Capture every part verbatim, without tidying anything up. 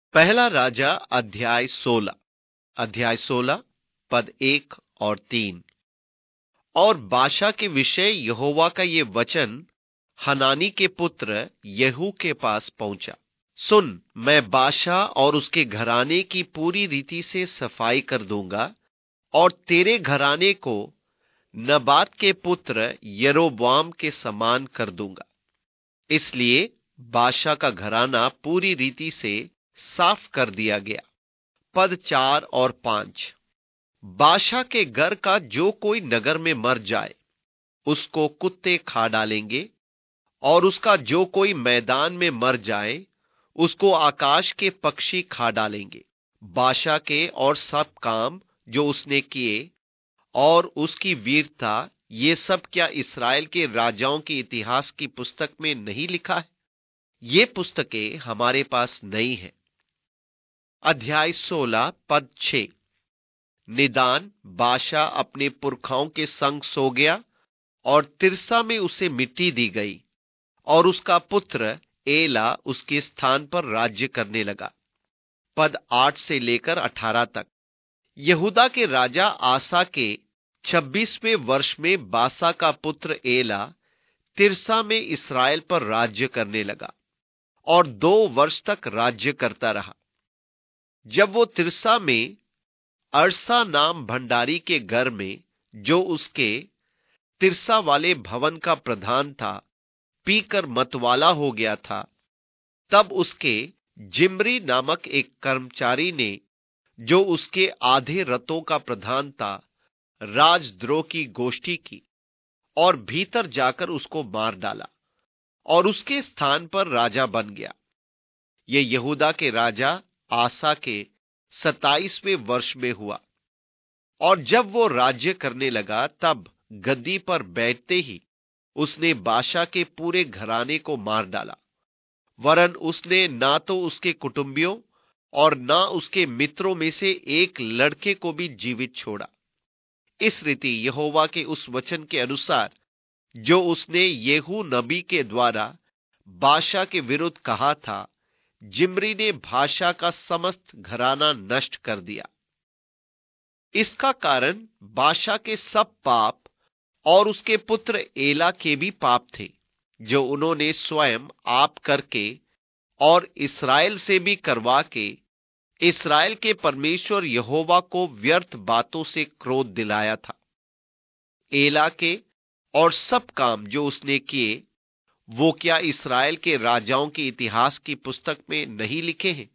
पहला राजा अध्याय सोलह अध्याय सोलह पद एक और तीन। और बाशा के विषय यहोवा का ये वचन हनानी के पुत्र यहू के पास पहुंचा। सुन, मैं बाशा और उसके घराने की पूरी रीति से सफाई कर दूंगा और तेरे घराने को नबात के पुत्र यरोबाम के समान कर दूंगा। इसलिए बाशा का घराना पूरी रीति से साफ कर दिया गया। पद चार और पांच। बाशा के घर का जो कोई नगर में मर जाए उसको कुत्ते खा डालेंगे, और उसका जो कोई मैदान में मर जाए उसको आकाश के पक्षी खा डालेंगे। बाशा के और सब काम जो उसने किए और उसकी वीरता, ये सब क्या इस्राएल के राजाओं के इतिहास की पुस्तक में नहीं लिखा है? ये पुस्तकें हमारे पास नहीं है। अध्याय सोलह पद छह। निदान बाशा अपने पुरखाओं के संग सो गया और तिरसा में उसे मिट्टी दी गई, और उसका पुत्र एला उसके स्थान पर राज्य करने लगा। पद आठ से लेकर अठारह तक। यहूदा के राजा आसा के छब्बीसवें वर्ष में बासा का पुत्र एला तिरसा में इस्राएल पर राज्य करने लगा और दो वर्ष तक राज्य करता रहा। जब वो तिरसा में अरसा नाम भंडारी के घर में, जो उसके तिरसा वाले भवन का प्रधान था, पीकर मतवाला हो गया था, तब उसके जिम्री नामक एक कर्मचारी ने, जो उसके आधे रथों का प्रधान था, राजद्रोह की गोष्ठी की और भीतर जाकर उसको मार डाला और उसके स्थान पर राजा बन गया। ये यहूदा के राजा आसा के सताईसवें वर्ष में हुआ, और जब वो राज्य करने लगा तब गद्दी पर बैठते ही उसने बाशा के पूरे घराने को मार डाला, वरन उसने ना तो उसके कुटुंबियों और ना उसके मित्रों में से एक लड़के को भी जीवित छोड़ा। इस रीति यहोवा के उस वचन के अनुसार जो उसने येहू नबी के द्वारा बाशा के विरुद्ध कहा था, जिम्री ने बाशा का समस्त घराना नष्ट कर दिया। इसका कारण बाशा के सब पाप और उसके पुत्र एला के भी पाप थे, जो उन्होंने स्वयं आप करके और इस्राएल से भी करवा के इस्राएल के परमेश्वर यहोवा को व्यर्थ बातों से क्रोध दिलाया था। एला के और सब काम जो उसने किए, वो क्या इस्राएल के राजाओं के इतिहास की पुस्तक में नहीं लिखे हैं?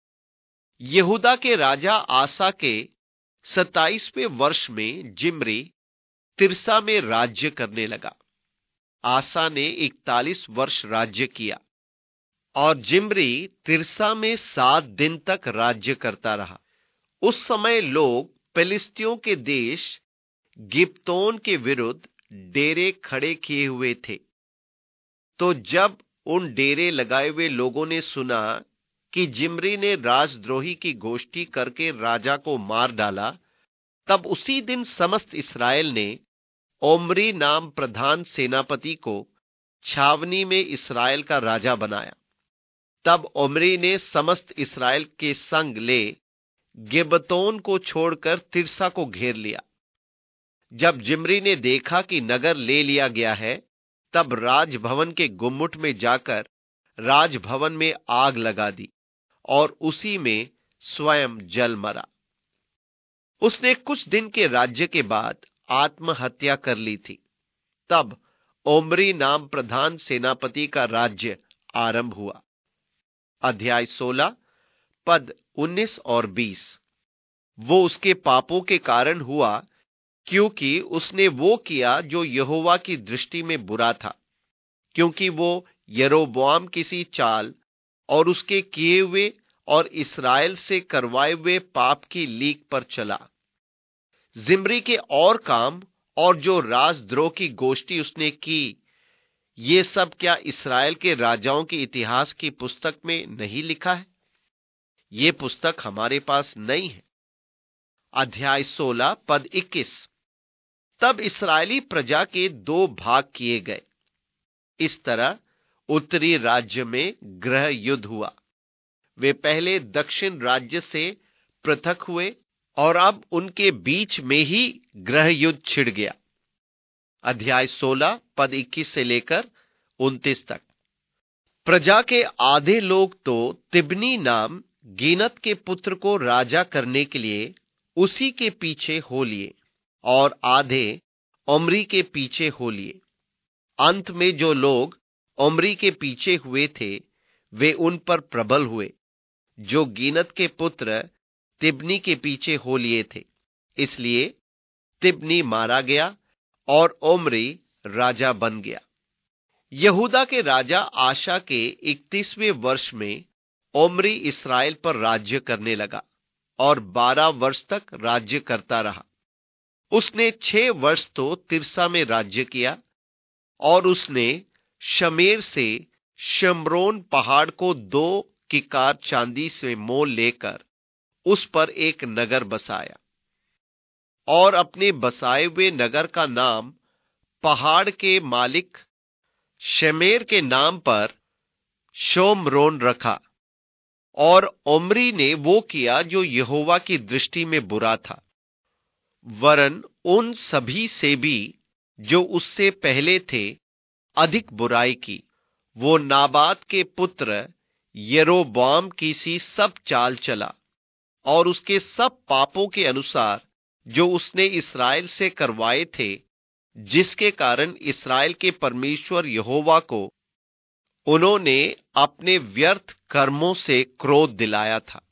यहूदा के राजा आसा के सताईसवें वर्ष में जिम्री तिरसा में राज्य करने लगा। आसा ने इकतालीस वर्ष राज्य किया और जिम्री तिरसा में सात दिन तक राज्य करता रहा। उस समय लोग फिलिस्तियों के देश गिब्तोन के विरुद्ध डेरे खड़े किए हुए थे। तो जब उन डेरे लगाए हुए लोगों ने सुना कि जिम्री ने राजद्रोही की गोष्ठी करके राजा को मार डाला, तब उसी दिन समस्त इस्राएल ने ओम्री नाम प्रधान सेनापति को छावनी में इस्राएल का राजा बनाया। तब ओम्री ने समस्त इस्राएल के संग ले गिब्बतोन को छोड़कर तिरसा को घेर लिया। जब जिम्री ने देखा कि नगर ले लिया गया है, तब राजभवन के गुम्मुट में जाकर राजभवन में आग लगा दी और उसी में स्वयं जल मरा। उसने कुछ दिन के राज्य के बाद आत्महत्या कर ली थी। तब ओम्री नाम प्रधान सेनापति का राज्य आरंभ हुआ। अध्याय सोलह पद उन्नीस और बीस। वो उसके पापों के कारण हुआ, क्योंकि उसने वो किया जो यहोवा की दृष्टि में बुरा था, क्योंकि वो यरोबोआम किसी चाल और उसके किए हुए और इस्राएल से करवाए हुए पाप की लीक पर चला। जिम्री के और काम और जो राजद्रोह की गोष्ठी उसने की, ये सब क्या इस्राएल के राजाओं के इतिहास की पुस्तक में नहीं लिखा है? ये पुस्तक हमारे पास नहीं है। अध्याय सोलह पद इक्कीस। तब इस्राएली प्रजा के दो भाग किए गए। इस तरह उत्तरी राज्य में गृह युद्ध हुआ। वे पहले दक्षिण राज्य से पृथक हुए और अब उनके बीच में ही गृह युद्ध छिड़ गया। अध्याय सोलह पद इक्कीस से लेकर उनतीस तक। प्रजा के आधे लोग तो तिब्नी नाम गीनत के पुत्र को राजा करने के लिए उसी के पीछे हो लिए और आधे ओम्री के पीछे हो लिए। अंत में जो लोग ओम्री के पीछे हुए थे वे उन पर प्रबल हुए जो गीनत के पुत्र तिब्नी के पीछे हो लिए थे। इसलिए तिब्नी मारा गया और ओम्री राजा बन गया। यहूदा के राजा आशा के इकतीसवें वर्ष में ओम्री इस्राएल पर राज्य करने लगा और बारह वर्ष तक राज्य करता रहा। उसने छह वर्ष तो तिर्सा में राज्य किया और उसने शमेर से शम्रोन पहाड़ को दो किकार चांदी से मोल लेकर उस पर एक नगर बसाया और अपने बसाए हुए नगर का नाम पहाड़ के मालिक शमेर के नाम पर शोम्रोन रखा। और ओम्री ने वो किया जो यहोवा की दृष्टि में बुरा था, वरन उन सभी से भी जो उससे पहले थे अधिक बुराई की। वो नाबात के पुत्र यरोबाम की सी सब चाल चला और उसके सब पापों के अनुसार जो उसने इस्राएल से करवाए थे, जिसके कारण इस्राएल के परमेश्वर यहोवा को उन्होंने अपने व्यर्थ कर्मों से क्रोध दिलाया था।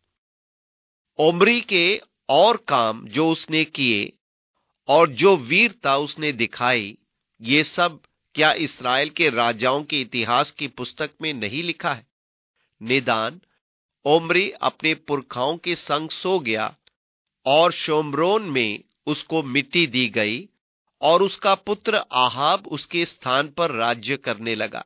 ओम्री के और काम जो उसने किए और जो वीरता उसने दिखाई, ये सब क्या इस्राएल के राजाओं के इतिहास की पुस्तक में नहीं लिखा है? निदान ओम्री अपने पुरखाओं के संग सो गया और शोम्रोन में उसको मिट्टी दी गई और उसका पुत्र आहाब उसके स्थान पर राज्य करने लगा।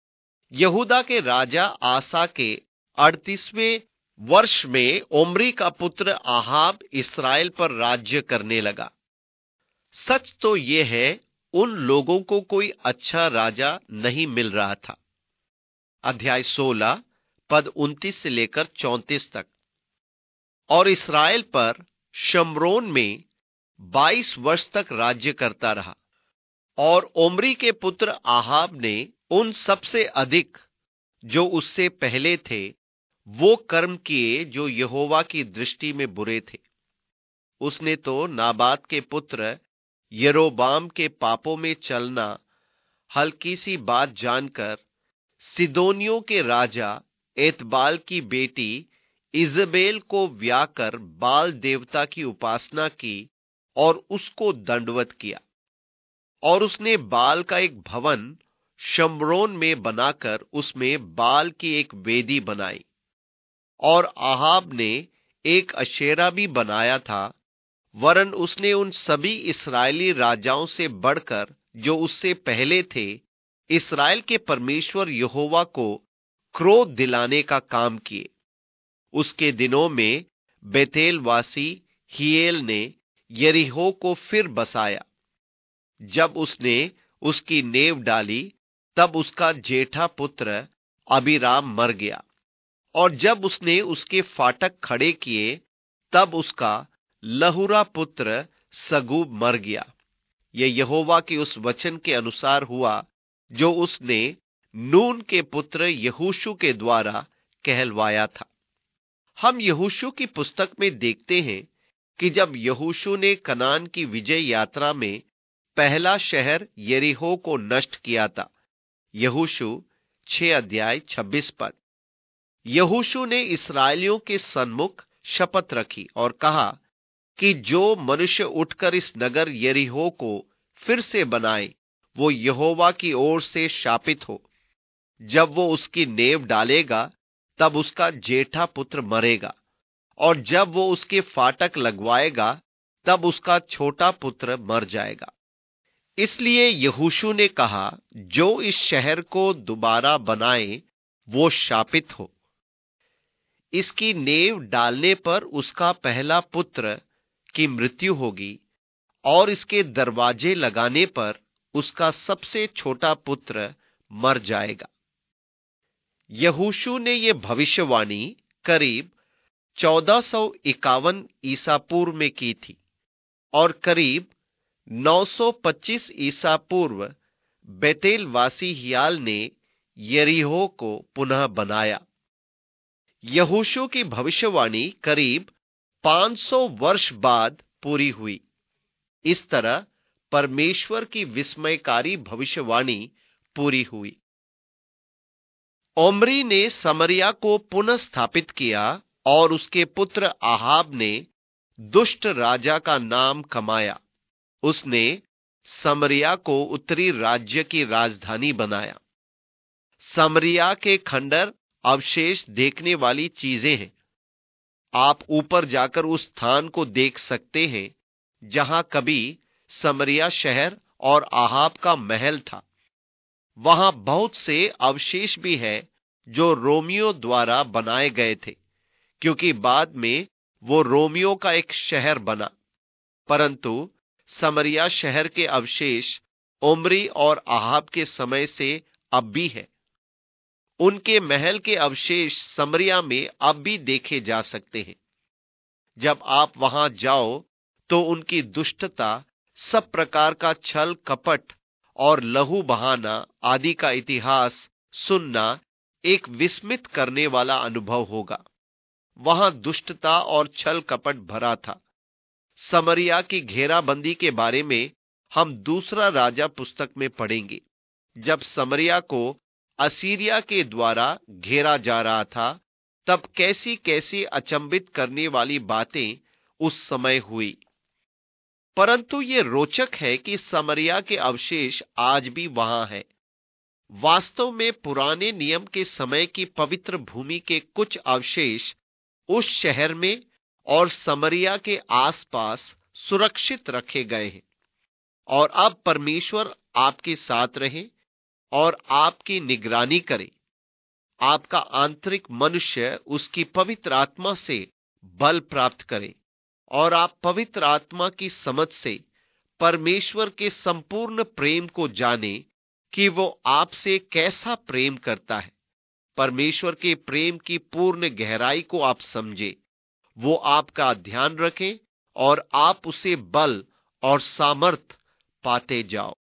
यहूदा के राजा आसा के अड़तीसवें वर्ष में ओम्री का पुत्र आहाब इस्राएल पर राज्य करने लगा। सच तो यह है, उन लोगों को कोई अच्छा राजा नहीं मिल रहा था। अध्याय सोलह पद उनतीस से लेकर चौंतीस तक। और इस्राएल पर शम्रोन में बाईस वर्ष तक राज्य करता रहा और ओम्री के पुत्र आहाब ने उन सबसे अधिक जो उससे पहले थे वो कर्म किए जो यहोवा की दृष्टि में बुरे थे। उसने तो नाबात के पुत्र यरोबाम के पापों में चलना हल्की सी बात जानकर सिदोनियों के राजा एतबाल की बेटी इजबेल को ब्याह कर बाल देवता की उपासना की और उसको दंडवत किया। और उसने बाल का एक भवन शम्रोन में बनाकर उसमें बाल की एक वेदी बनाई। और आहाब ने एक अशेरा भी बनाया था, वरन उसने उन सभी इस्राएली राजाओं से बढ़कर जो उससे पहले थे इस्राएल के परमेश्वर यहोवा को क्रोध दिलाने का काम किए। उसके दिनों में बेतेलवासी हियेल ने यरीहो को फिर बसाया। जब उसने उसकी नेव डाली तब उसका जेठा पुत्र अबीराम मर गया और जब उसने उसके फाटक खड़े किए तब उसका लहुरा पुत्र सगूब मर गया। यह यहोवा के उस वचन के अनुसार हुआ जो उसने नून के पुत्र यहोशू के द्वारा कहलवाया था। हम यहोशू की पुस्तक में देखते हैं कि जब यहोशू ने कनान की विजय यात्रा में पहला शहर यरीहो को नष्ट किया था। यहोशू छह अध्याय छब्बीस पद। यहोशू ने इस्राएलियों के सन्मुख शपथ रखी और कहा कि जो मनुष्य उठकर इस नगर यरीहो को फिर से बनाए वो यहोवा की ओर से शापित हो। जब वो उसकी नेव डालेगा तब उसका जेठा पुत्र मरेगा और जब वो उसके फाटक लगवाएगा तब उसका छोटा पुत्र मर जाएगा। इसलिए यहोशू ने कहा, जो इस शहर को दोबारा बनाए वो शापित हो। इसकी नेव डालने पर उसका पहला पुत्र की मृत्यु होगी और इसके दरवाजे लगाने पर उसका सबसे छोटा पुत्र मर जाएगा। यहोशू ने यह भविष्यवाणी करीब चौदह सौ इक्यावन ईसा पूर्व में की थी और करीब नौ सौ पच्चीस ईसा पूर्व बेतेल वासी हियाल ने यरीहो को पुनः बनाया। यहोशू की भविष्यवाणी करीब पाँच सौ वर्ष बाद पूरी हुई। इस तरह परमेश्वर की विस्मयकारी भविष्यवाणी पूरी हुई। ओम्री ने समरिया को पुनः स्थापित किया और उसके पुत्र आहाब ने दुष्ट राजा का नाम कमाया। उसने समरिया को उत्तरी राज्य की राजधानी बनाया। समरिया के खंडर अवशेष देखने वाली चीजें हैं। आप ऊपर जाकर उस स्थान को देख सकते हैं जहां कभी समरिया शहर और आहाब का महल था। वहां बहुत से अवशेष भी हैं जो रोमियो द्वारा बनाए गए थे, क्योंकि बाद में वो रोमियो का एक शहर बना। परंतु समरिया शहर के अवशेष ओम्री और आहाब के समय से अब भी है। उनके महल के अवशेष समरिया में अब भी देखे जा सकते हैं। जब आप वहां जाओ तो उनकी दुष्टता, सब प्रकार का छल कपट और लहू बहाना आदि का इतिहास सुनना एक विस्मित करने वाला अनुभव होगा। वहां दुष्टता और छल कपट भरा था। समरिया की घेराबंदी के बारे में हम दूसरा राजा पुस्तक में पढ़ेंगे। जब समरिया को असीरिया के द्वारा घेरा जा रहा था, तब कैसी कैसी अचंभित करने वाली बातें उस समय हुई। परंतु ये रोचक है कि समरिया के अवशेष आज भी वहां है। वास्तव में पुराने नियम के समय की पवित्र भूमि के कुछ अवशेष उस शहर में और समरिया के आसपास सुरक्षित रखे गए हैं। और अब परमेश्वर आपके साथ रहे और आपकी निगरानी करे। आपका आंतरिक मनुष्य उसकी पवित्र आत्मा से बल प्राप्त करे और आप पवित्र आत्मा की समझ से परमेश्वर के संपूर्ण प्रेम को जाने कि वो आपसे कैसा प्रेम करता है। परमेश्वर के प्रेम की पूर्ण गहराई को आप समझे, वो आपका ध्यान रखें और आप उसे बल और सामर्थ पाते जाओ।